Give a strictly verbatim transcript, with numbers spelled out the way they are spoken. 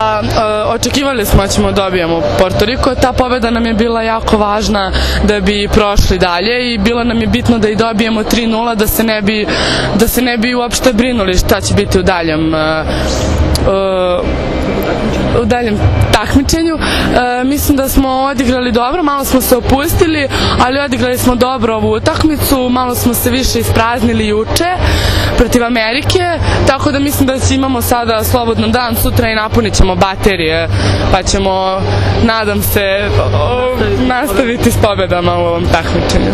Očekivali smo da ćemo dobijemo Porto Riko, ta pobeda nam je bila jako važna da bi prošli dalje i bilo nam je bitno da i dobijemo tri nula da se ne bi, da se ne bi uopšte brinuli šta će biti u daljem u daljem takmičenju. E, mislim da smo odigrali dobro, malo smo se opustili, ali odigrali smo dobro ovu utakmicu, malo smo se više ispraznili juče protiv Amerike, tako da mislim da imamo sada slobodan dan sutra i napunit ćemo baterije, pa ćemo, nadam se, o, nastaviti s pobedama u ovom takmičenju.